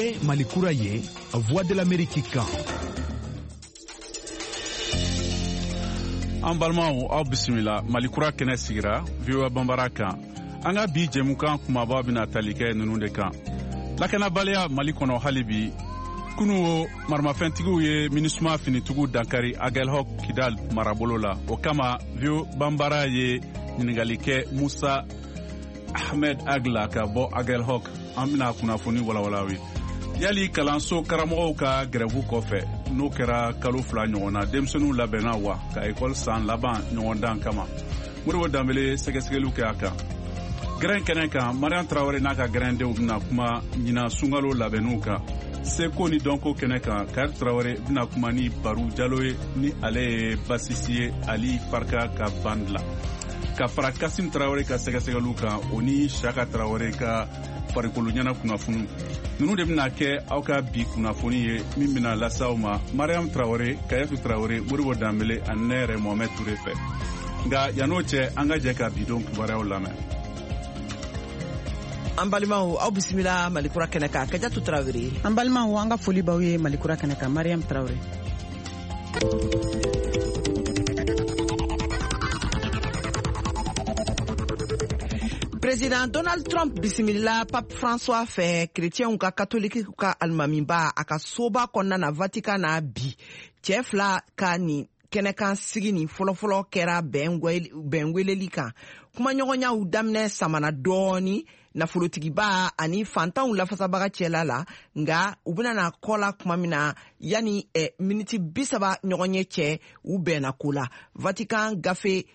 ye Mali kura ye Voix de l'Amérique kan. An balimaw aw bisimila Mali kura kɛnɛ sigira VOA Bambara kan. An ka bi jɛmukan kumaba bɛna tali kɛ ninnu de kan. Lakanabaliya Mali kɔnɔ hali bi kunu o maramafɛntigiw ye MINUSMA finitigiw dankari Aguelhok Kidal marabolo la. O kama VOA Bambara ye ɲininkali kɛ Musa Ahmed Agla ka bɔ Aguelhok. An bɛna kunnafoni walawala ye. Yali kalanso karamɔgɔw ka grève kɔfɛ n'o kɛra kalo 2 ɲɔgɔn na denmisɛnninw labɛnna wa ka école san laban ɲɔgɔn dan kama. Modibo Dambele sɛgɛsɛgɛliw kɛ a kan. Grɛn kɛnɛ kan Mariam Traoré n'a ka grɛndenw bɛna kuma ɲina sunkalo labɛnniw kan. Seko ni dɔnko kɛnɛ kan Kari Traoré bɛna kuma ni Baru Jalo ye ni ale ye Basisi ye Ali Farka ka band la. Ka fara Kasim Traoré ka sɛgɛsɛgɛliw kan o ni Saka Traoré ka farikolo ɲɛna kunnafoni. Ninnu de bɛna kɛ aw ka bi kunnafoni ye min bɛna lase aw ma Mariam Traoré, Kayatou Traoré, Modibo Dambele ani ne yɛrɛ Mohamed Touré fɛ. Nka yan'o cɛ an ka jɛ ka bidon kibaruyaw lamɛn. An balimaw aw bisimila Mali kura kɛnɛ kan Kayatou Traoré. An balimaw an ka foli b'aw ye Mali kura kɛnɛ kan Mariam Traoré. Président Donald Trump bisimila Pape François fɛ chrétienw ka catholique ka alimamiba a ka soba kɔnɔna na Vatican na bi cɛ fila ka ni kɛnɛkan sigi ni fɔlɔfɔlɔ kɛra bɛn weleli kan kumaɲɔgɔnyaw daminɛ samana dɔɔni nafolotigiba ani fantanw lafasabaga cɛla la nga u bɛna na kɔla kuma min na yani miniti 30 ɲɔgɔn ye cɛ u bɛnna ko la Vatican gafe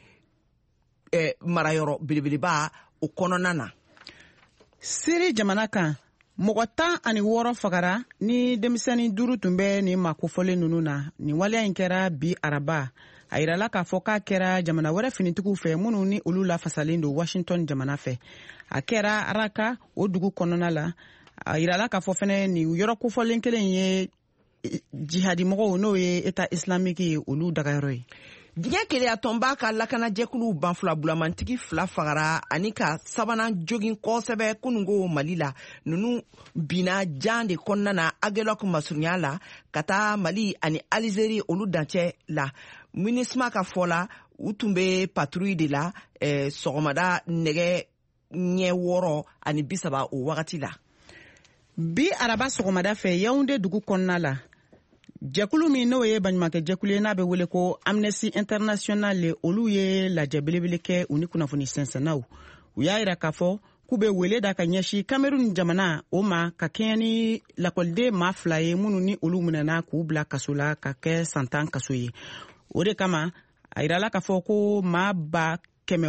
marayɔrɔ belebeleba o kɔnɔna na. Siri jamana kan mɔgɔ 16 fagara ni denmisɛnnin 5 tun bɛ ni makofɔlen ninnu na ni waleya in kɛra bi araba a yirala k'a fɔ k'a kɛra jamana wɛrɛ finitigiw fɛ minnu ni olu lafasalen don Washington jamana fɛ a kɛra Araka o dugu kɔnɔna la a yirala k'a fɔ fɛnɛ ni yɔrɔ kofɔlen kelen ye jihadimɔgɔw n'o ye État islamique ye olu dagayɔrɔ ye. Diɲɛ keleya tɔnba ka lakanajɛkulu banfula bulamantigi 2 fagara ani ka sabanan jogin kɔsɛbɛ kunungo Mali la nunu bina jan de kɔnɔna na Aguelhok masurunya la ka taa Mali ani Algérie olu dancɛ la MINUSMA ka fɔla u tun bɛ patrouille de la sɔgɔmada nɛgɛ ɲɛ 6 ani 30 o wagati la. Bi araba sɔgɔmada fɛ Yaoundé dugu kɔnɔna la jɛkulu min n'o ye baɲumankɛ jɛkulu ye n'a bɛ wele ko Amnesty International le olu ye lajɛ belebele kɛ u ni kunnafoni sɛnsɛnnaw u y'a yira k'a fɔ k'u bɛ wele da ka ɲɛsin Cameroun jamana o ma ka kɛɲɛ ni lakɔliden maa 2 ye minnu ni olu minɛna k'u bila kaso la ka kɛ san 10 kaso ye o de kama a yirala k'a fɔ ko maa ba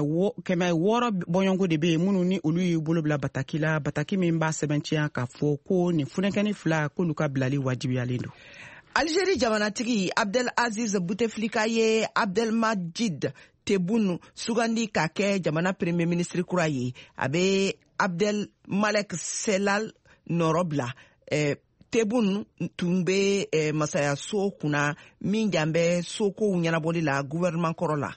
600 bɔɲɔngo de bɛ yen minnu ni olu y'u bolo bila bataki la bataki min b'a sɛbɛntiya k'a fɔ ko nin furakɛni 2 k'olu ka bilali wajibiyalen don. Algérie jamanatigi Abdelaziz Bouteflika ye Abdelmadjid Tebboune sugandi ka kɛ jamana premier ministre kura ye a bɛ Abdelmalek Selal nɔrɔ bila Tebboune tun bɛ masayaso kunna min jan bɛ sokow ɲɛnabɔli la gouvernement kɔrɔ la.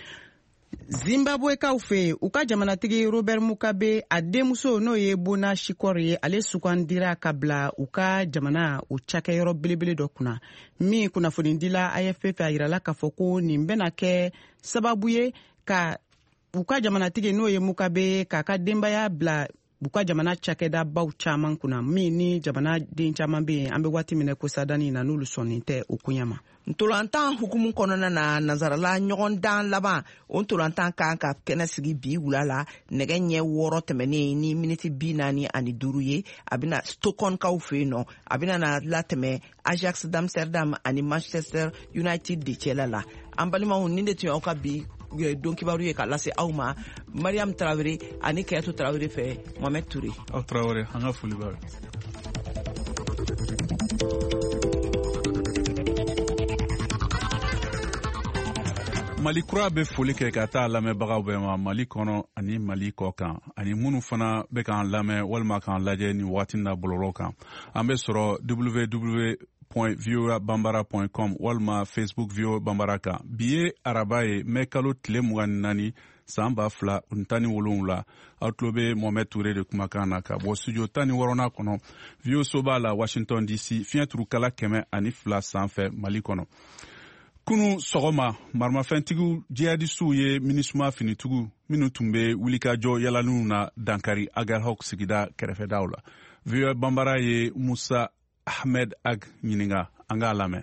Zimbabwekaw fɛ u ka jamanatigi Robert Mugabe a denmuso n'o ye Bona Shikor ye ale sugandira ka bila u ka jamana o cakɛyɔrɔ belebele dɔ kunna min kunnafonidila AFP fɛ a yirala k'a fɔ ko nin bɛna kɛ sababu ye ka u ka jamanatigi n'o ye Mugabe k'a ka denbaya bila u ka jamana cakɛda baw caman kunna min ni jamana den caman bɛ yen an bɛ waati min ko sadani na n'olu sɔnnen tɛ o koɲɛ ma. Ntolantan hukumu kɔnɔna na nazarala ɲɔgɔn dan laban o ntolantan kan ka kɛnɛ sigi bi wula la nɛgɛ ɲɛ 6 tɛmɛnen ni miniti 45 ye a bɛna Stockholmkaw fɛ yen nɔ a bɛna na latɛmɛ Ajax d'Amsterdam ani Manchester United de cɛla la an balimaw nin de tun y'aw ka bi don kibaru ye ka lase aw ma Mariam Traoré ani Kayatou Traoré fɛ Mohamed Touré. Aw Traoré an ka foli b'a Mali kura bɛ foli kɛ ka taa lamɛnbagaw bɛɛ ma Mali kɔnɔ ani Mali kɔ kan ani minnu fana bɛ k'an lamɛn walima k'an lajɛ ni waati na bɔlɔlɔ kan an bɛ sɔrɔ www.voabambara.com walima Facebook VOA Bambara kan bi ye araba ye mai kalo tile 24 san 2017 aw tulo bɛ Mohamed Touré de kumakan na ka bɔ studio 16 kɔnɔ VOA so b'a la Washington DC fiɲɛ turukala 102 sanfɛ Mali kɔnɔ. Kunu sɔgɔma maramafɛntigiw jihadisiw ye MINUSMA finitigiw minnu tun bɛ wulikajɔ yalaninw na dankari Aguelhok sigida kɛrɛfɛdaw la. VOA Bambara ye Musa Ahmed Ag ɲininka an k'a lamɛn.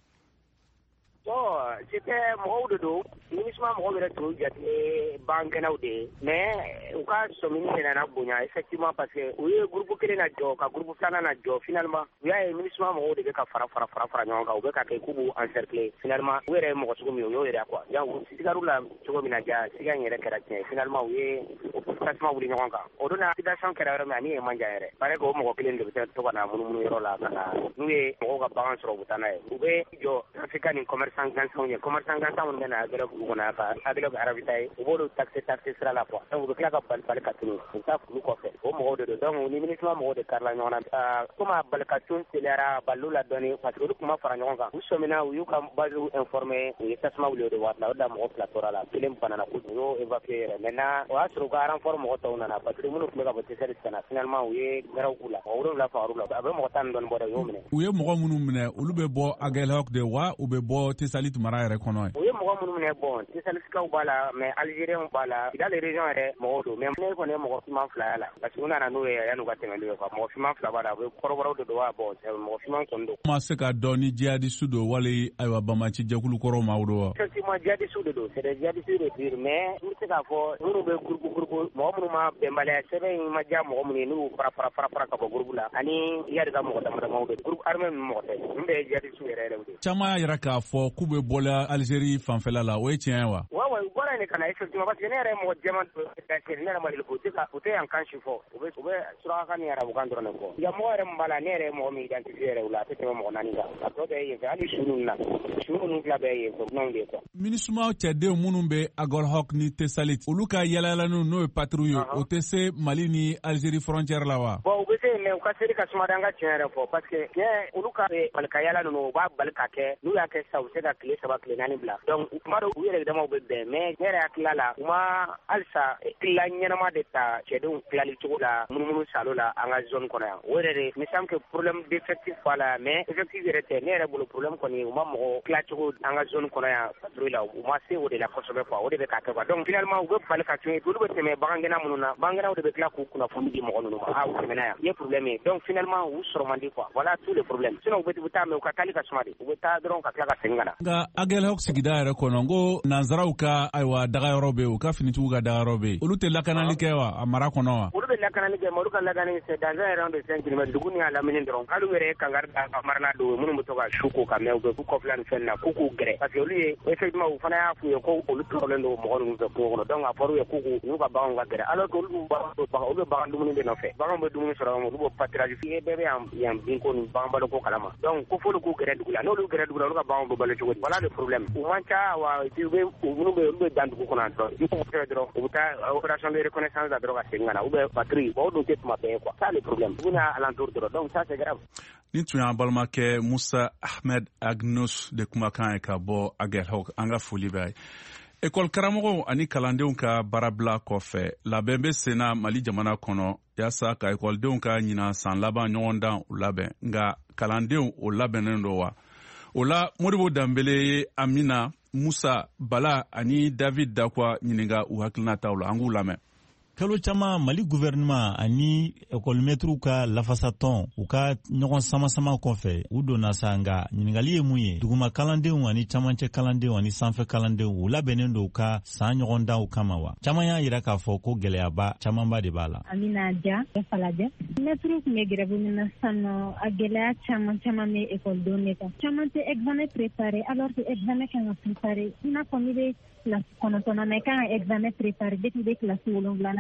C'était mɔgɔw de don MINUSMA mɔgɔw yɛrɛ tun jate baankɛlaw de ye mais u ka sɔmini nana bonya effectivement parce que u ye groupe kelen na jɔ ka groupe filanan na jɔ finalement u y'a ye MINUSMA mɔgɔw de bɛ ka fara ɲɔgɔn kan u bɛ ka kɛ k'u b'u encercler finalement u yɛrɛ ye mɔgɔ cogo min u y'o yɛrɛ quoi donc u sigar'u la cogo min na ja siga in yɛrɛ kɛra tiɲɛ finalement u ye tasuma wuli ɲɔgɔn kan o don na situation kɛra yɔrɔ min ani ye man jan yɛrɛ pare que o mɔgɔ kelen de bɛ to ka na munumunu yɔrɔ la ka na n'u ye mɔgɔw ka bagan sɔrɔ u bɛ taa n'a ye u bɛ jɔ Afrika ni commerçant gansanw ye commerçant gansan minnu bɛ na Aguelhok dugu kɔnɔ ka Aguelhok arabita ye u b'olu taxe sira la quoi donc u bɛ tila ka bali ka tunu u taa fulu kɔfɛ o mɔgɔw de don donc ni MINUSMA mɔgɔw de karila ɲɔgɔn na comme a bali ka tun teliyara balilu la dɔɔni parce que olu tun ma fara ɲɔgɔn kan u sɔmina u y'u ka base informé u ye tasuma wuli o de waati la o de la mɔgɔ 2 tora la kelen banana u y'o évacué yɛrɛ maintenant o y'a sɔrɔ u ka renfort mɔgɔ tɔw nana parce que minnu tun bɛ ka bɔ TCRS ka na finalement u ye gɛrɛw k'u la mɔgɔ 7 fagar'u la a bɛ mɔgɔ 10 dɔɔni bɔ dɛ u y'o minɛ. U ye mɔgɔ minnu minɛ olu bɛ bɔ Aguelhok de wa u bɛ bɔ Tesalit mara yɛrɛ kɔnɔ ye. U ye mɔgɔ minnu minɛ bon Tesalikaw b'a la mais Algériens b'a la dans les régions yɛrɛ mɔgɔw don mais ne kɔni ye mɔgɔ fiman 2 y'a la parce que u nana n'u ye yan'u ka tɛmɛli ye quoi mɔgɔ fiman 2 b'a la u bɛ kɔrɔbɔrɔw de don wa bon mɔgɔ fiman kɔni don. Ma se ka dɔn ni jihadistes don wali ayiwa Bamaci jɛkulu kɔrɔ maaw don wa. Effectivement jihadistes de don c'est des jihadistes de pur mais n bɛ se k'a fɔ minnu bɛ groupe mɔgɔ minnu ma bɛnbaliya sɛbɛn in ma diya mɔgɔ minnu ye n'u fara ka bɔ groupe la ani yari ka mɔgɔ damadamaw de groupe armé ninnu mɔgɔ tɛ n bɛ jihadistes yɛrɛ de. Caman y'a yira k'a fɔ k'u bɛ bɔla Algérie fanfɛla la o ye tiɲɛ ye wa. wa u bɔra yen kana effectivement parce que ne yɛrɛ ye mɔgɔ jɛman ne yɛrɛ ma deli u tɛ yan kan si fɔ u bɛ surakakan ni arabukan dɔrɔn de fɔ yan mɔgɔ yɛrɛ min b'a la ne yɛrɛ ye mɔgɔ min identifié yɛrɛ u la a tɛ tɛmɛ mɔgɔ 4 kan a tɔ bɛɛ ye yen fɛ hali su ninnu fila bɛɛ ye yen fɛ dunanw de ye quoi. MINUSMA cɛdenw minnu bɛ Aguelhok ni Tesalit olu ka yalayalaninw n'o ye patrouille ye o tɛ se Mali ni Algérie frontière la wa. bon u bɛ se yen mais u ka seli ka suma an ka tiɲɛ yɛrɛ fɔ parce que olu ka bali ka yala ninnu u b'a bali ka kɛ n'u y'a kɛ sisan u bɛ se ka tile 3 tile 4 bila donc tuma dɔw u yɛrɛ damaw bɛ bɛn mais ne yɛrɛ hakilila la u ma halisa tila ɲɛnama de ta cɛdenw tilali cogo la munumunu salo la an ka zone kɔnɔ yan o yɛrɛ de me semble que problème d'effectif b'a la mais effectif yɛrɛ tɛ ne yɛrɛ bolo problème kɔni u ma mɔgɔ tila cogo an ka zone kɔnɔ yan patrouille la u ma se o de la kosɛbɛ quoi o de bɛ k'a kɛ quoi donc finalement u bɛ bali ka tun olu bɛ tɛmɛ bagangɛnna minnu na bagangɛnnaw de bɛ tila k'u kunnafoni di mɔgɔ ninnu ma u tɛmɛna yan i ye problème ye donc finalement u sɔrɔ man di quoi voilà tous les problèmes sinon u bɛ taa mais u ka taali ka suma de u bɛ taa dɔrɔn ka tila ka segin ka na. nka Aguelhok sigida yɛrɛ kɔnɔ n ko nanzaraw ka ayiwa dagayɔrɔ bɛ yen u ka finitigiw ka dagayɔrɔ bɛ yen olu tɛ lakanali kɛ wa a mara kɔnɔ wa. olu bɛ lakanali kɛ mais olu ka lakanali c'est dans un rayon de 5 kilomètres dugu ni y'a lamini dɔrɔn hali u yɛrɛ ye kangari da ka marana don minnu bɛ to ka su ko ka mɛn u bɛ k'u kɔfila ni fɛn na k'u k'u gɛrɛ parce que olu ye effectivement u fana y'a f'u ye ko olu tɔɔrɔlen don mɔgɔ ninnu fɛ kungo kɔnɔ donc a fɔra u ye k'u n'u ka baganw ka gɛrɛ alors que olu bɛ bagan dumuni de nɔfɛ baganw bɛ dumuni sɔrɔ olu b'o pâturage fii bɛɛ bɛ yan binko ni bagan baloko kalama donc ko f'olu k'u gɛrɛ dugu la n'olu gɛrɛ dugu la olu ka baganw bɛ balo cogo di voilà le problème u man ca wa minnu bɛ olu bɛ dan dugu kɔnɔ dɔrɔn i ko dɔrɔn u bɛ taa opération de reconnaissance la dɔrɔn ka segin ka na ou bien patrouille o dun tɛ tuma bɛɛ quoi ça le problème dugu n'a alentour dɔrɔn donc ça c'est grave. Ni tun y'an balimakɛ Musa Ahmed Agnus de kumakan ye ka bɔ Aguelhok an ka foli b'a ye. École karamɔgɔw ani kalandenw ka baarabila kɔfɛ labɛn bɛ senna Mali jamana kɔnɔ yaasa ka écoledenw ka ɲinan san laban ɲɔgɔn dan u labɛn nka kalandenw o labɛnnen don wa. O la Modibo Dambele ye Amina Musa Bala ani David Dakwa ɲininka u hakilinataw la an k'u lamɛn. Kalo caman Mali gouvernement ani écolemètres ka lafasatɔn u ka ɲɔgɔn sama kɔfɛ u donna sa nka ɲininkali ye mun ye duguma kalandenw ani camancɛ kalandenw ani sanfɛ kalandenw u labɛnnen don ka san ɲɔgɔn daw kama wa caman y'a yira k'a fɔ ko gɛlɛyaba camanba de b'a la. Amina Dia Falajɛ mɛtiriw tun bɛ grève min na sisan a gɛlɛya caman bɛ écoledenw de kan caman tɛ examen préparé alors que examen kan ka préparé i n'a fɔ n'i bɛ classe 9 na i kan ka examen préparé depuis i bɛ classe 7 na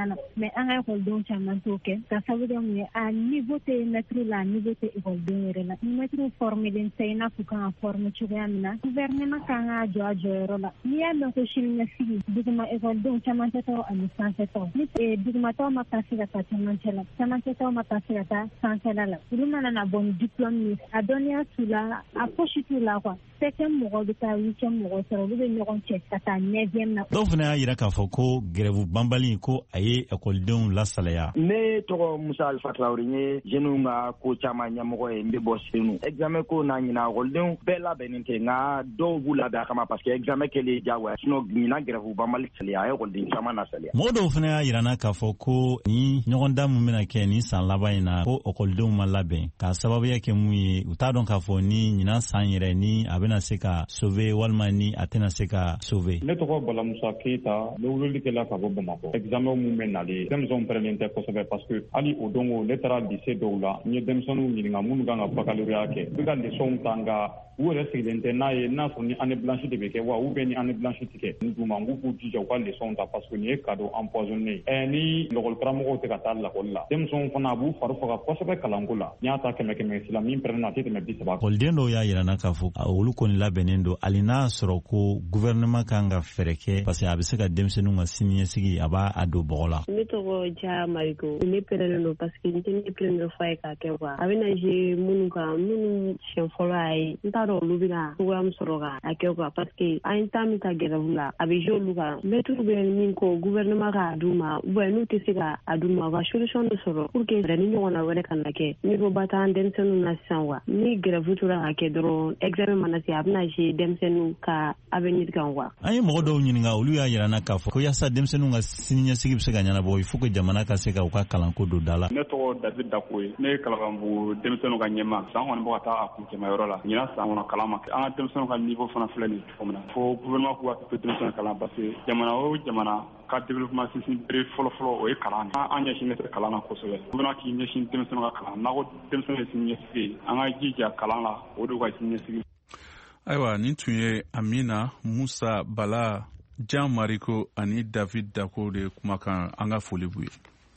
kɔnɔna la mais an ka ekɔlidenw caman t'o kɛ ka sababu kɛ mun ye a niveau tɛ mɛtiriw la a niveau tɛ ekɔlidenw yɛrɛ la ni mɛtiriw formelen tɛ i n'a fɔ kan ka former cogoya min na gouvernement kan ka jɔ a jɔyɔrɔ la n'i y'a mɛn ko siniɲɛsigi duguma ekɔlidenw camancɛtaw ani sanfɛtaw ni dugumataw ma pase ka taa camancɛ la camancɛtaw ma pase ka taa sanfɛla la olu mana na bɔ ni diplôme ye a dɔnniya t'u la a poche t'u la quoi septième mɔgɔw bɛ taa huitième mɔgɔw sɔrɔ olu bɛ ɲɔgɔn cɛ ka taa neuvième na. dɔw fana y'a yira k'a fɔ ko grève banbali ko a ye ekɔlidenw lasalaya. ne tɔgɔ musa alifa tarawele ye jeunes ka ko caman ɲɛmɔgɔ ye n bɛ bɔ senu examen ko n'a ɲina ekɔlidenw bɛɛ labɛnnen tɛ nka dɔw b'u labɛn a kama parce que examen kɛlen diyagoya sinon ɲina grève banbali saliya a ye ekɔliden caman lasaliya. mɔgɔ dɔw fana y'a yirana k'a fɔ ko ni ɲɔgɔndan min bɛna kɛ ni san laban in na ko ekɔlidenw ma labɛn k'a sababuya kɛ mun ye u t'a dɔn k'a fɔ ni ɲinan san yɛrɛ ni a bɛna se ka sauver walima ni a tɛna se ka sauver. ne tɔgɔ balamusa keyita ne wololikɛla ka bɔ bamakɔ examen min bɛ nalen denmisɛnw pɛrɛnnen tɛ kosɛbɛ parce que hali o don ne taara lycée dɔw la n ye denmisɛnninw ɲininka minnu kan ka baccalauréat kɛ u bɛ ka leçonw ta nka u yɛrɛ sigilen tɛ n'a ye n'a sɔrɔ ni année blanche de bɛ kɛ wa ou bien ni année blanche tɛ kɛ n d'u ma n k'u jija u ka leçonw ta parce que nin ye cadeau empoisonné ni lakɔli karamɔgɔw tɛ ka taa lakɔli la denmisɛnw fana a b'u fari faga kosɛbɛ kalanko la n'i y'a ta 100 la min pɛrɛnna a tɛ tɛmɛ 30. ekɔliden dɔw y'a yirana k'a fɔ olu kɔni labɛnnen don hali n'a sɔrɔ ko gouvernement kan ka fɛɛrɛ kɛ parce que a bɛ se ka denmisɛnninw ka siniɲɛsigi a b'a don bɔgɔ la. ne tɔgɔ ja mariko ne pɛrɛnnen don parce que n tɛ ne première fois ye k'a kɛ quoi a bɛna jouer minnu kan minnu siɲɛ fɔlɔ y'a ye n t'a dɔn olu bɛna cogoya min sɔrɔ k'a kɛ quoi parce que an ye temps min ta grève la a bɛ jouer olu kan mɛtiriw bɛ min ko gouvernement k'a d'u ma bon n'u tɛ se k'a d'u ma u ka solution dɔ sɔrɔ pour que ni ɲɔgɔnna wɛrɛ ka na kɛ niveau ba t'an denmisɛnninw na sisan wa ni grève tora ka kɛ dɔrɔn examen mana se a bɛna jouer denmisɛnninw ka avenir kan quoi. an ye mɔgɔ dɔw ɲininka olu y'a yirana k'a fɔ ko yaasa denmisɛnninw ka siniɲɛsigi bɛ se ka ɲɛnabɔ il faut que jamana ka se ka u ka kalanko don da la. ne tɔgɔ david dako ye ne ye kalabanbugu denmisɛnninw ka ɲɛma san kɔni bɔ ka taa a kuncɛmayɔrɔ la ɲina san kɔnɔ kalan ma kɛ an ka denmisɛnninw ka niveau fana filɛ nin cogo min na fo gouvernement k'u hakili to denmisɛnninw kalan parce que jamana o jamana ka développement sinsin bere fɔlɔfɔlɔ o ye kalan de an ɲɛsinnen tɛ kalan na kosɛbɛ gouvernement k'i ɲɛsin denmisɛnninw ka kalan n'a ko denmisɛnninw ye siniɲɛsigi an ka jija kalan la o de ka siniɲɛsigi. ayiwa nin tun ye amina musa bala jan mariko ani david dako de kumakan an ka foli b'u ye.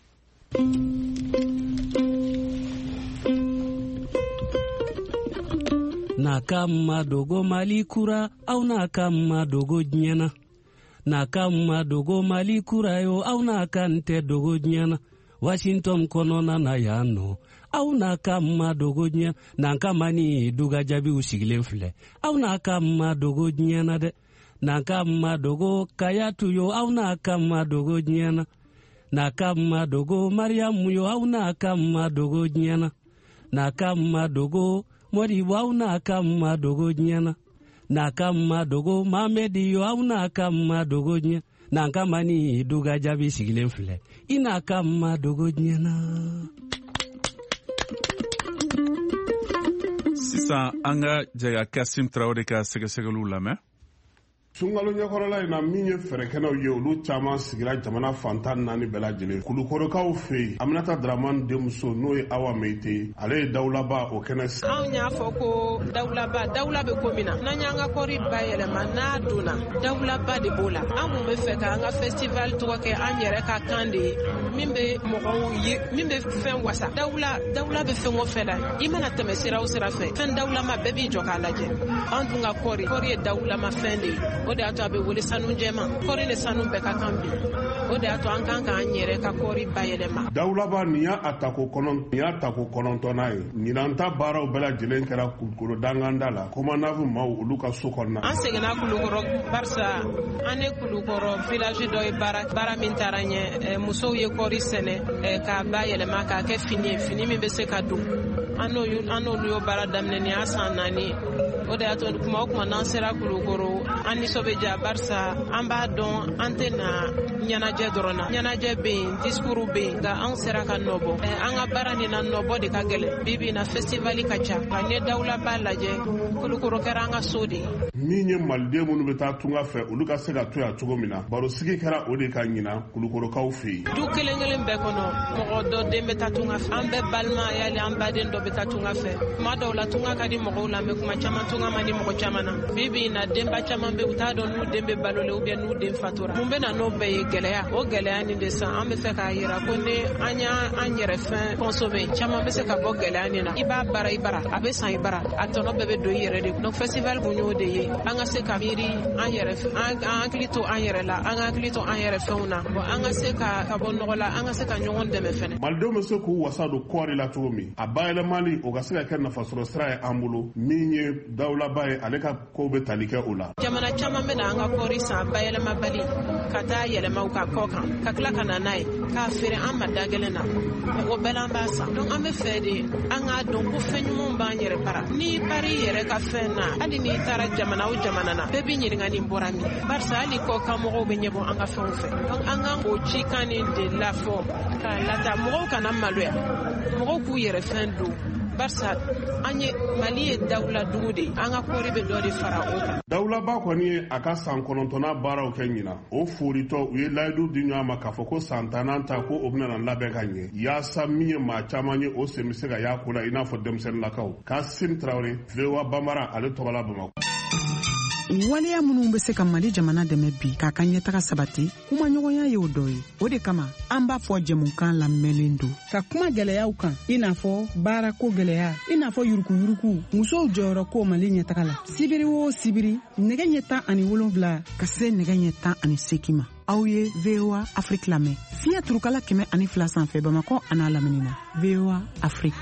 na kama dogo mali kura au na kama dogo nyana na kama dogo mali kura yo au na kante dogo nyana Washington konona na yano au na kama dogo nyana na kama ni duga jabi usigilen filɛ au na kama dogo nyana de na kama dogo kayatu yo au na kama dogo nyana na kama dogo mariamu yo au na kama dogo nyana na kama dogo mori au na kama dogo nyana na kama dogo mamedi yo au na kama dogo nyana na kama ni duga jabi sigilen filɛ ina kama dogo nyana. sisan an ka jɛga kasim tarawele ka sɛgɛsɛgɛliw lamɛn. Sunkalo ɲɛkɔrɔla in na min ye fɛɛrɛkɛlaw ye olu caman sigira jamana fantan 4 bɛɛ lajɛlen kulukɔrɔkaw fɛ yen Aminata Dramane denmuso n'o ye Awa Meyite ale ye dawulaba o kɛnɛ anw y'a fɔ ko dawula bɛ ko min na n'an y'an ka kɔri bayɛlɛma n'a donna dawulaba de b'o la an mun bɛ fɛ k'an ka festival tɔgɔ kɛ an yɛrɛ ka kan de ye min bɛ mɔgɔw ye min bɛ fɛn wasa dawula bɛ fɛn o fɛn la i mana tɛmɛ sira o sira fɛ fɛn dawulama bɛɛ b'i jɔ k'a lajɛ an dun ka kɔri ye dawulama fɛn de ye o de y'a to a bɛ wele sanu jɛma kɔri ni sanu bɛɛ ka kan bi o de y'a to an kan k'an yɛrɛ ka kɔri bayɛlɛma. dawulaba nin y'a tako 9nan ye ɲinan ta baaraw bɛɛ lajɛlen kɛra kulukoro danganda la komanafu maaw olu ka so kɔnɔna. an seginna kulukɔrɔ barisa an ye kulukɔrɔ village dɔ ye baara min taara ɲɛ musow ye kɔri sɛnɛ k'a bayɛlɛma k'a kɛ fini min bɛ se ka don an n'olu y'o baara daminɛ nin y'a san 4 o de y'a to kuma o kuma n'an sera kulukɔrɔ an nisɔn bɛ ja barisa an b'a dɔn an tɛ na ɲɛnajɛ dɔrɔn na ɲɛnajɛ bɛ yen discours bɛ yen nka an sera ka nɔbɔ an ka baara nin na nɔbɔ de ka gɛlɛn bibi na festival ka ca nka ne dawulaba lajɛ kulukɔrɔ kɛra an ka so de ye. min ye maliden minnu bɛ taa tunga fɛ olu ka se ka to yan cogo min na baro sigi kɛra o de ka ɲina kulukɔrɔkaw fɛ yen. du kelen bɛɛ kɔnɔ mɔgɔ dɔ den bɛ taa tunga fɛ an bɛɛ balima yali an baden dɔ bɛ taa tunga fɛ kuma dɔw la tunga ka di mɔgɔw la mɛ kuma caman tunga man di mɔgɔ caman na bibi na denba caman bɛ u t'a dɔn n'u den bɛ balolen ou bien n'u den fatura mun bɛ na n'o bɛɛ ye gɛlɛya o gɛlɛya nin de san an bɛ fɛ k'a yira ko ni an y'an yɛrɛ fɛn consommer caman bɛ se ka bɔ gɛlɛya nin na i b'a bara i bara a bɛ san i bara a tɔnɔ bɛɛ bɛ don i yɛrɛ de donc festival kun y'o de ye an ka se ka miiri an yɛrɛ an hakili to an yɛrɛ la an ka hakili to an yɛrɛ fɛnw na bon an ka se ka bɔ nɔgɔ la an ka se ka ɲɔgɔn dɛmɛ fɛnɛ malidenw bɛ se k'u wasa don kɔɔri la cogo min a bayɛlɛmali o ka se ka kɛ nafasɔrɔ sira ye an bolo min ye dawulaba ye ale ka kow bɛ tali kɛ o la jamana caman bɛ na an ka kɔɔri san bayɛlɛmabali ka taa yɛlɛmaw ka kɔ kan ka tila ka na n'a ye k'a feere an ma da gɛlɛn na o bɛɛ la an b'a san donc an bɛ fɛ de an k'a dɔn ko fɛn ɲumanw b'an yɛrɛ bara n'i pari yɛrɛ ka fɛn na hali n'i taara jamana o jamana na bɛɛ b'i ɲininka nin bɔra min barisa hali kɔ kan mɔgɔw bɛ ɲɛbɔ an ka fɛnw fɛ donc an kan k'o cikan nin de lafɔ k'a lata mɔgɔw kana maloya mɔgɔw k'u yɛrɛ fɛn don barisa an ye mali ye dawula dugu de an ka kɔɔri bɛ dɔ de fara o kan dawulaba kɔni ye a ka san 9nan baaraw kɛ ɲina o foritɔ u ye layidu di ɲɔgɔn ma k'a fɔ ko san 10nan ta ko o bɛna labɛn ka ɲɛ yaasa min ye maa caman ye o sen bɛ se ka y'a ko la i n'a fɔ denmisɛnninlakaw Kasim Traoré VOA Bambara ale tɔgɔla Bamakɔ. waleya minnu bɛ se ka mali jamana dɛmɛ bi k'a ka ɲɛtaga sabati kumaɲɔgɔnya ye o dɔ ye o de kama an b'a fɔ jɛmukan lamɛnlen don ka kuma gɛlɛyaw kan i n'a fɔ baarako gɛlɛya i n'a fɔ yurukuyuruku musow jɔyɔrɔ ko mali ɲɛtaga la sibiri o sibiri nɛgɛ ɲɛ 17 ka se nɛgɛ ɲɛ 18 ma aw ye VOA Afrique lamɛn fiɲɛ turukala 102 sanfɛ Bamakɔ a n'a lamini na VOA Afrique.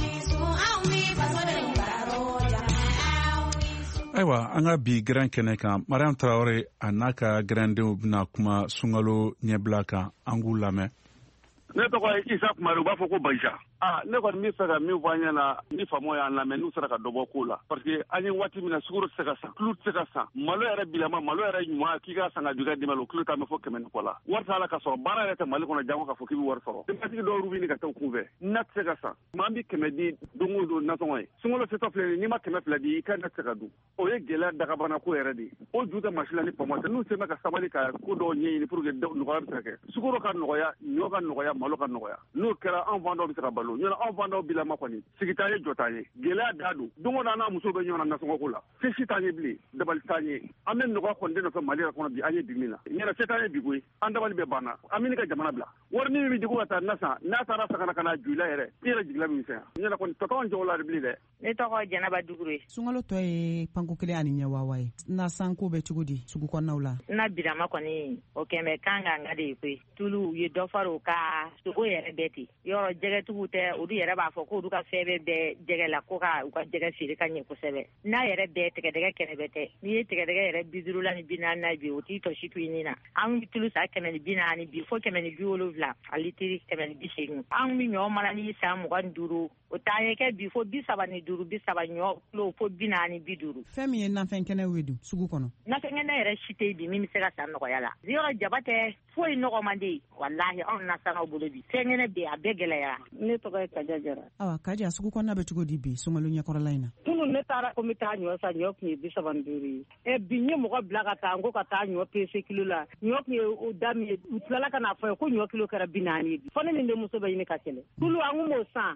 ayiwa an ka bi gɛrɛn kɛnɛ kan Mariam Traoré a n'a ka gɛrɛndenw bɛna kuma sunkalo ɲɛbila kan an k'u lamɛn. Ne tɔgɔ ye Isa Kumari u b'a fɔ ko Baja. Ne kɔni bɛ fɛ ka min fɔ an ɲɛna ni faamaw y'an lamɛn n'u sera ka dɔ bɔ ko la parce que an ye waati min na sukaro tɛ se ka san tulu tɛ se ka san malo yɛrɛ bilama malo yɛrɛ ɲuman k'i ka san ka du i ka denbaya la o kilo t'a mɛn fɔ 100 ni kɔ la wari t'a la ka sɔrɔ baara yɛrɛ tɛ Mali kɔnɔ jango k'a fɔ k'i bɛ wari sɔrɔ denbatigi dɔw bɛ ɲini ka taa u kun fɛ na tɛ se ka san maa bɛ 100 di don o don nasɔngɔ ye sunkalo setɔ filɛ n'i ma 200 di i ka na tɛ se ka dun o ye gɛlɛya dagabana ko yɛrɛ de o ju tɛ masi la ni pɔmɔ tɛ n'u se ka sabali ka ko dɔw ɲɛɲini pour que nɔgɔya bɛ se ka kɛ sukaro ka nɔgɔya ɲɔ ka nɔgɔya malo ka nɔgɔya n'o kɛra anw fan dɔw bɛ se ka balo ɲɔna anw fan dɔw bilama kɔni sigi t'an ye jɔ t'an ye gɛlɛya da don don o don an n'a musow bɛ ɲɔgɔn na nasɔngɔko la sesi t'an ye bilen dabali t'an ye an bɛ nɔgɔya kɔni den nɔfɛ Mali yɛrɛ kɔnɔ bi an ye bi min na ɲɛna se t'an ye bi koyi an dabali bɛ banna an bɛ ne ka jamana bila wari min bɛ di ko ka taa na san n'a taara sagana ka na ju la yɛrɛ i yɛrɛ jigila bɛ misɛnya ɲɛna kɔni tɔ t'anw jɔw la bilen dɛ. Ne tɔgɔ Jɛnɛba Dugure. sunkalo tɔ ye panko 1 ani ɲɛ wawa ye na sanko bɛ cogo di sugu kɔnɔnaw la. Na birama kɔni o kɛmɛ kan ka nka de ye koyi tulu u ye dɔ fara o ka sogo yɛrɛ bɛɛ ten yɔrɔ jɛgɛtigiw tɛ olu yɛrɛ b'a fɔ k'olu ka fɛn bɛɛ jɛgɛ la ko ka u ka jɛgɛ feere ka ɲɛ kosɛbɛ n'a yɛrɛ bɛɛ tigɛdɛgɛ kɛnɛbɛ tɛ n'i ye tigɛdɛgɛ yɛrɛ 50 la ni 40 bi o t'i tɔ si to i ni na an bɛ tulu sa 140 bi fo 170 a litiri 180 an bɛ ɲɔ mana ni san 25 o t'an ye kɛ bi fo 35 ɲɔ kilo fo 40-50. fɛn min ye nafɛn kɛnɛw ye dun sugu kɔnɔ. nafɛn kɛnɛ yɛrɛ si tɛ bi min bɛ se ka san nɔgɔya la yɔrɔ jaba tɛ foyi nɔgɔman de ye walahi anw na sangaw bolo bi fɛn kɛnɛ bɛ a bɛɛ gɛlɛyara. Ne tɔgɔ ye Kaja Jara. awa Kaja sugu kɔnɔna bɛ cogo di bi sunkalo ɲɛkɔrɔla in na. tunu ne taara ko n bɛ taa ɲɔ san ɲɔ tun ye 75 ye bi n ye mɔgɔ bila ka taa n ko ka taa ɲɔ pese kilo la ɲɔ tun ye o da min ye u tilala ka n'a fɔ ye ko ɲɔ kilo kɛra 40 ye bi fɔ ne ni n denmuso bɛ ɲini ka kɛlɛ tulu an kun b'o san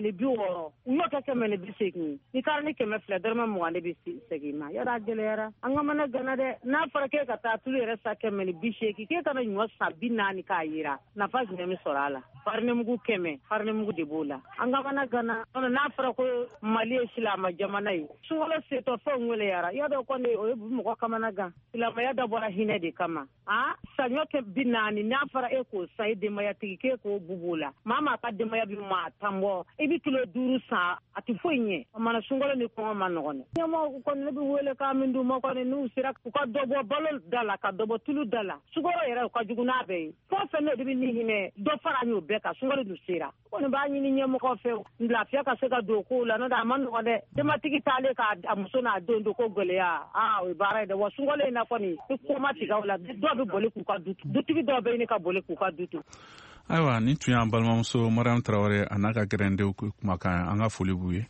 160 n y'o kɛ 180 ni taara ni 100 dɔrɔmɛ 20 de bɛ segin ma yɔrɔ a gɛlɛyara an ka mana gana dɛ n'a fɔra k'e ka taa tulu yɛrɛ san 180 k'e kana ɲɔ san 40 k'a yira nafa jumɛn bɛ sɔrɔ a la farinimugu 100 farinimugu de b'o la an ka mana gana n'a fɔra ko Mali ye silamɛ jamana ye sunkalo setɔ fɛnw gɛlɛyara i y'a dɔn kɔni o ye mɔgɔ kamana gan silamɛya dabɔra hinɛ de kama saɲɔ kɛ 40 n'a fɔra e k'o san e denbayatigi k'e k'o bubu la maa maa ka denbaya bɛ maa tan bɔ i bɛ kilo 5 san a tɛ foyi ɲɛ o mana sunkalo ni kɔngɔ ma nɔgɔn dɛ ɲɛmɔgɔ kɔni ne bɛ wele k'a min d'u ma kɔni n'u sera u ka dɔ bɔ balo da la ka dɔ bɔ tulu da la sukaro yɛrɛ u ka jugu n'a bɛɛ ye fɛn fɛn ne de bɛ ni hinɛ dɔ fara an y'o bɛɛ kan sunkalo dun sera kɔni b'a ɲini ɲɛmɔgɔ fɛ lafiya ka se ka don kow la n'o tɛ a ma nɔgɔn dɛ denbatigi taalen k'a muso n'a den don ko gɛlɛya o ye baara ye dɛ wa sunkalo in na kɔni ni ko ma tigɛ o la dɔw bɛ boli k'u ka dutigi dɔw bɛ ɲini ka boli k'u ka du to. ayiwa nin tun y'an balimamuso Mariam Traoré a n'a ka gɛrɛndenw kumakan an ka foli b'u ye.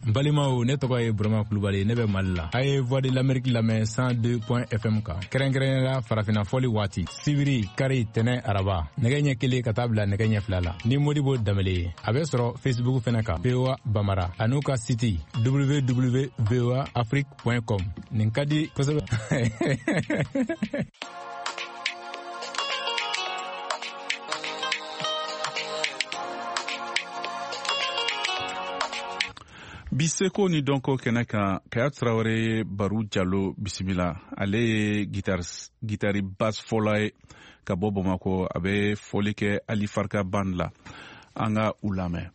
Balimaw ne tɔgɔ ye Burama Kulubali ne bɛ Mali la. A ye Voix de l'Amérique lamɛn 102.fm kan. Kɛrɛnkɛrɛnnenya la farafina fɔli waati. Sibiri, kari, tɛnɛ, araba. Nɛgɛ ɲɛ 1 ka taa bila nɛgɛ ɲɛ 2 la. Ni Modibo Danbele ye. A bɛ sɔrɔ Facebook fɛnɛ kan. VOA Bambara. A n'u ka site www.voaafrique.com. Nin ka di kosɛbɛ. Biseko ni donko kɛnɛ kan Kaya Traoré Baru Jalo bisimila. Ale ye gitari bass fɔlɔ ye ka bɔ Bamako. A bɛ fɔli kɛ Ali Farka band la. An ka u lamɛn.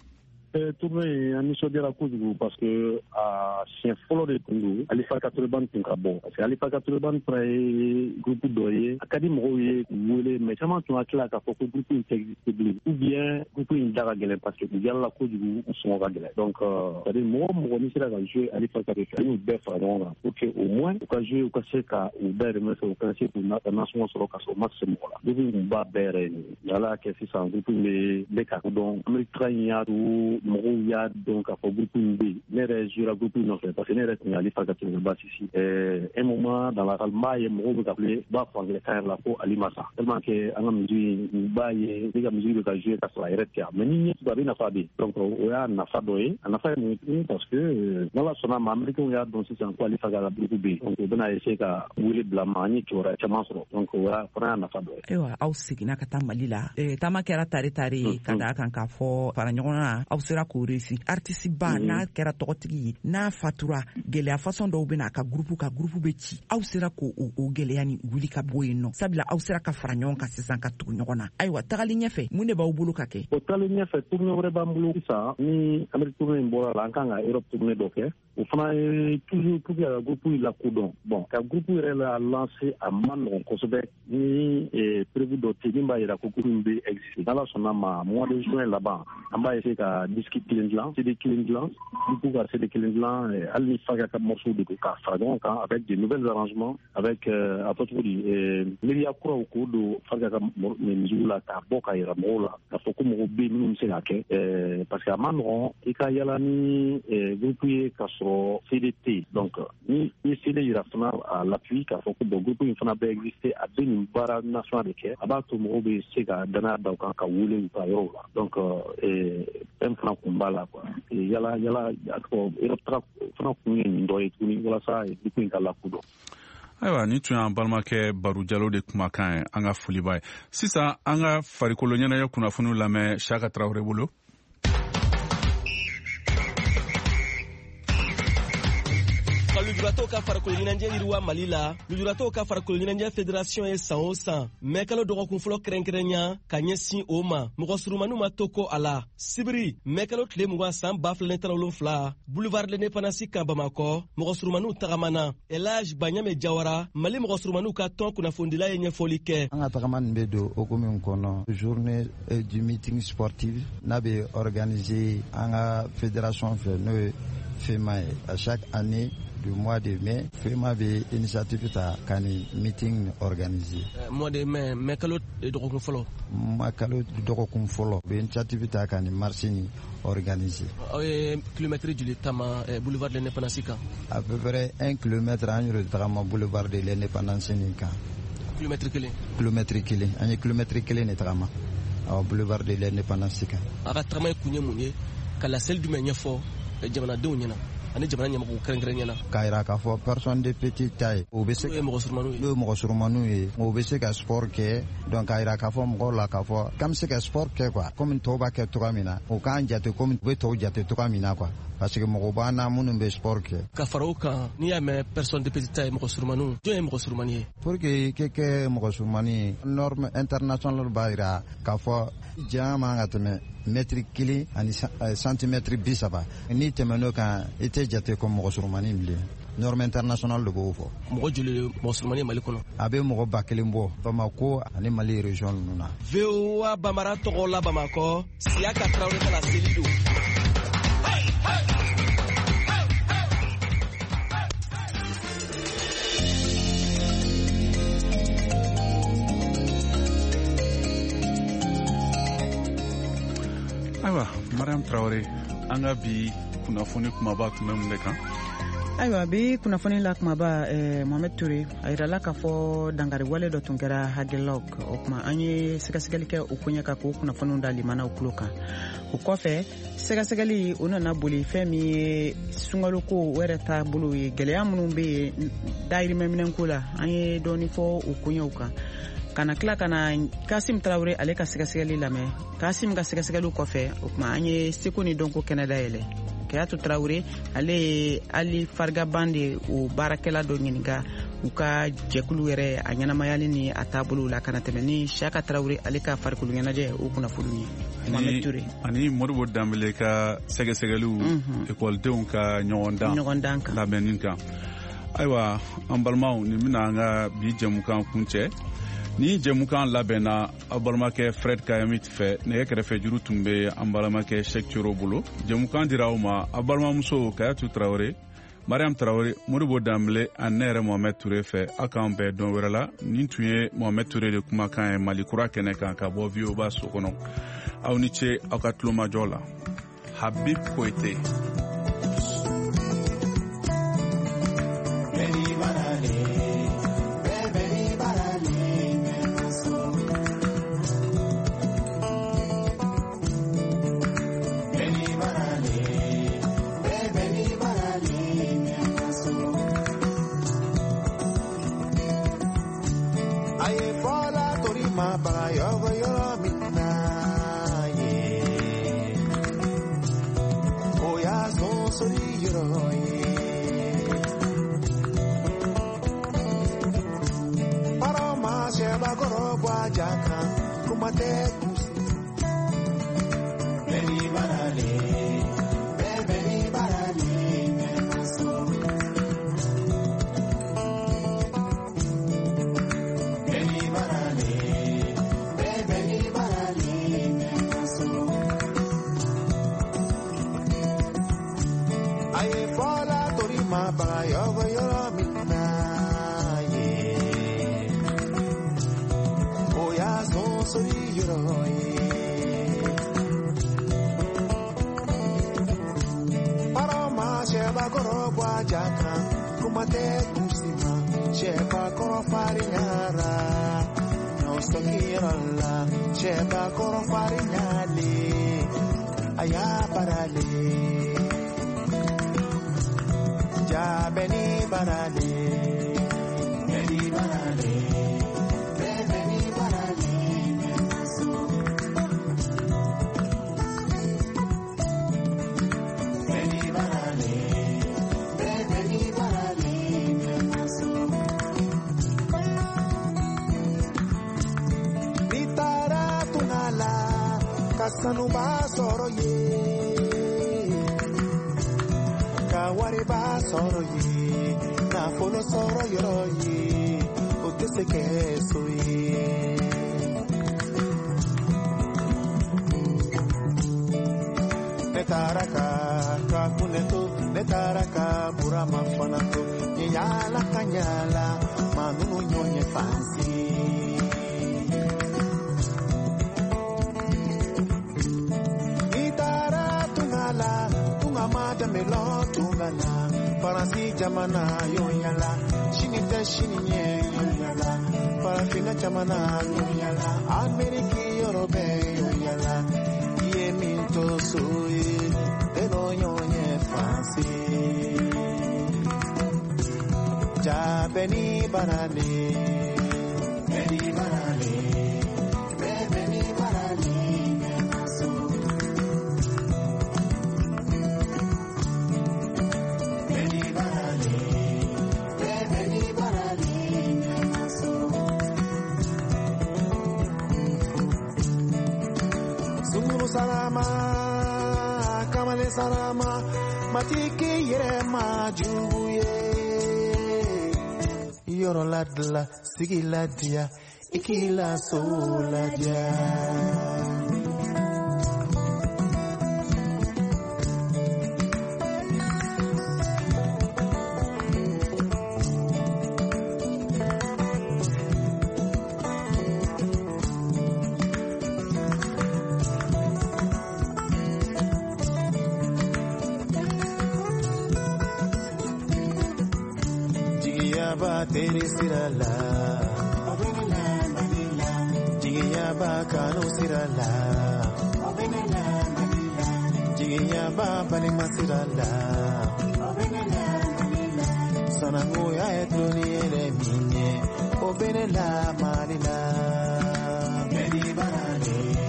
Tournée an nisɔndiyara kojugu parce que a siɲɛ fɔlɔ de tun don Ali Farka Touré band tun ka bɔ parce que Ali Farka Touré band fana ye groupe dɔ ye a ka di mɔgɔw ye k'u wele mais caman tun hakili k'a fɔ ko groupe in tɛ existe bilen ou bien groupe in da ka gɛlɛn parce que u yalala kojugu u sɔngɔ ka gɛlɛn donc c'est à dire mɔgɔ o mɔgɔ n'i sera ka jouer Ali Farka de fɛ an y'u bɛɛ fara ɲɔgɔn kan pour que au moins u ka jouer u ka se ka u dahirimɛ sɔrɔ u ka se k'u nasɔngɔ sɔrɔ ka sɔrɔ u ma se mɔgɔ la groupe in tun b'a bɛɛ yɛrɛ ye mais ala y'a kɛ sisan groupe in bɛ ka dɔn Amerika in y'a to mɔgɔw y'a donc k'a fɔ groupe in bɛ yen ne yɛrɛ jouera groupe in nɔfɛ parce que ne yɛrɛ tun ye Ali Farka Touré basse ici un moment dans la calme m'a ye mɔgɔw bɛ ka appeler b'a fɔ anglais-kan yɛrɛ la ko Ali Massa tellement que an ka musique u b'a ye ne ka musique bɛ ka jouer ka sɔrɔ a yɛrɛ tɛ yan mais ni ɲɛ tugu a bɛ nafa de donc o y'a nafa dɔ ye a nafa ye mun ye tuguni parce que n'Ala sɔnna ma américains y'a dɔn sisan ko Ali Farka ka groupe bɛ yen donc u bɛna essayer ka wele bila ma an ye kibaruya caman sɔrɔ donc o y'a fana y'a nafa dɔ ye. Ayiwa aw seginna ka taa Mali la taama kɛra tare ka d'a kan k'a fɔ fara ɲɔgɔn na aw sera k'o réussir artiste ba n'a kɛra tɔgɔtigi ye n'a fatura gɛlɛya façon dɔw bɛ na ka groupe bɛ ci aw sera k'o gɛlɛya ni wuli ka bɔ yen nɔ sabula aw sera ka fara ɲɔgɔn kan sisan ka tugu ɲɔgɔn na ayiwa tagali ɲɛfɛ mun de b'aw bolo ka kɛ. O tagali ɲɛfɛ tournée wɛrɛ b'an bolo sisan ni Amérique tournée in bɔra la an kan ka Europe tournée dɔ kɛ o fana ye toujours pour que ka groupe in lakodɔn bon ka groupe yɛrɛ la lancer a ma nɔgɔn kosɛbɛ ni prévu dɔ tɛ min b'a yira ko groupe in bɛ exister n'Ala sɔnna ma mois de juin laban an b'a essayer ka disque kelen dilan CD kelen dilan du coup ka CD kelen dilan hali ni Farka ka morceau de ko k'a fara ɲɔgɔn kan avec de nouvelles arrangements avec a fɔ cogo di miiriya kuraw k'o don Farka ka musique la k'a bɔ ka yira mɔgɔw la k'a fɔ ko mɔgɔw bɛ yen minnu bɛ se k'a kɛ parce que a ma nɔgɔn i ka yala ni groupe ye ka sɔrɔ CD tɛ donc ni CD yira fana à l'appui k'a fɔ ko bon groupe in fana bɛ exister a bɛ nin baara national de kɛ a b'a to mɔgɔw bɛ se ka danaya da o kan ka wele u ka yɔrɔw la donc fɛn fana kun b'a la quoi yala a tɔgɔ Europe taga fana kun ye nin dɔ ye tuguni walasa groupe in ka lakodɔn. Ayiwa ni tun y'an balimakɛ Baru Jalo de kumakan ye an ka foli b'a ye sisan an ka farikolo ɲɛnajɛ kunnafoniw lamɛn Saka Traoré bolo. Lujuratɔw ka farikolo ɲɛnajɛ yiriwa Mali la lujuratɔw ka farikolo ɲɛnajɛ fédération ye san o san mai kalo dɔgɔkun fɔlɔ kɛrɛnkɛrɛnya ka ɲɛsin o ma mɔgɔ surumaniw ma to ko a la sibiri mai kalo tile 20 san 2017 boulevard de l'Indépendance kan Bamakɔ mɔgɔ surumaniw tagamana Elage Banyame Jawara Mali mɔgɔ surumaniw ka tɔn kunnafonidila ye ɲɛfɔli kɛ an ka tagama nin bɛ don hokumu min kɔnɔ journée du meeting sportif n'a bɛ organiser an ka fédération fɛ n'o ye FEMA ye à chaque année du mois de mai FEMA bɛ initiative ta ka ni meeting organiser mois de mai kalo dɔgɔkun fɔlɔ dɔgɔkun fɔlɔ bɛ initiative ta ka ni marche ni organiser aw ye kilomètre joli taama boulevard de l'Indépendance kan à peu près 1 kilomètre an yɛrɛ tagama boulevard de l'Indépendance nin kan kilomètre kelen an ye kilomètre kelen de tagama boulevard de l'Indépendance kan a ka tagama ye kun ye mun ye ka laseli jumɛn ɲɛfɔ jamanadenw ɲɛna ani jamana ɲɛmɔgɔw kɛrɛnkɛrɛn ɲɛna k'a yira k'a fɔ personne de petite taille o bɛ se ka mɔgɔ surumaniw ye o bɛ se ka sport kɛ donc k'a yira k'a fɔ mɔgɔw la k'a fɔ k'an bɛ se ka sport kɛ quoi comme tɔw b'a kɛ cogoya min na o k'an jate comme u bɛ tɔw jate cogoya min na quoi parce que mɔgɔ b'an na minnu bɛ sport kɛ ka fara o kan n'i y'a mɛn personne de petite taille mɔgɔ surumaniw jɔn ye mɔgɔ surumani ye pour que i kɛ kɛ mɔgɔ surumani ye norme internationale b'a yira k'a fɔ janya man ka tɛmɛ mètre 1 ani centimètre 30 n'i tɛmɛn'o kan i tɛ jate comme mɔgɔ surumani bilen norme internationale de b'o fɔ mɔgɔ joli mɔgɔ surumani Mali kɔnɔ a bɛ mɔgɔ 1000 bɔ Bamako ani Mali région ninnu na VOA Bambara tɔgɔ la Bamakɔ Siyaka Traoré ka laseli don Ayiwa Mariam Traoré an ka bi kunnafoni kumaba tun bɛ mun de kan? Ayiwa bi kunnafoni la kumaba Mohamed Touré a yirala k'a fɔ dangari wale dɔ tun kɛra Hagelog o kuma an ye sɛgɛsɛgɛli kɛ o koɲɛ kan k'o kunnafoniw da limanaw tulo kan. O kɔfɛ sɛgɛsɛgɛli o nana boli fɛn min ye sungaloko o yɛrɛ taabolo ye gɛlɛya minnu bɛ yen dahirimɛminɛnko la an ye dɔɔni fɔ o koɲɛw kan. Kana tila kana Kasim Traoré ale ka sɛgɛsɛgɛli lamɛn. Kasim ka sɛgɛsɛgɛliw kɔfɛ o kuma an ye seko ni dɔnko kɛnɛ dayɛlɛ. Kayatu Traoré ale ye Ali Farga Bande o baarakɛla dɔ ɲininka u ka jɛkulu yɛrɛ a ɲɛnamayali ni a taabolo la kana tɛmɛ ni Shaka Traoré ale ka farikolo ɲɛnajɛ o kunnafoni ye. Mohamed Touré ani Modibo Dambele ka sɛgɛsɛgɛliw ekɔlidenw ka ɲɔgɔndan kan labɛnni kan. Ayiwa an balimaw ni bɛna an ka bi jɛmukan kuncɛ. Ni jɛmukan labɛnna a balimakɛ Fred Kayamit fɛ nɛgɛ kɛrɛfɛ juru tun bɛ an balimakɛ Sheikh Coro bolo. Jɛmukan dira aw ma a balimamuso Kayatu Traoré, Mariam Traoré, Modibo Dambele ani ne yɛrɛ Mohamed Touré fɛ aw k'an bɛɛ dɔn wɛrɛ la. Nin tun ye Mohamed Touré de kumakan ye Mali kura kɛnɛ kan ka bɔ VOA so kɔnɔ. Aw ni ce aw ka tulomajɔ la. Habib Koite. Sanu ba soro ye ka wari ba soro ye na folo soro yoro ye o te se ke so ye netaraka ka kuneto netaraka burama fanato nyala kanyala manunu nyonye fansi Farasi jamana yonyala shinita shininye yonyala farafina jamana yonyala Ameriki Europe yonyala yeminto soye eno yonye fansi ja beni barale Sarama matiki yere majuye yoro ladla sigiladia ikila soladia ba tere sirala jiginya ba kanu sirala jiginya ba balima sirala sanango ya etroni ele minye obenela malila beni barale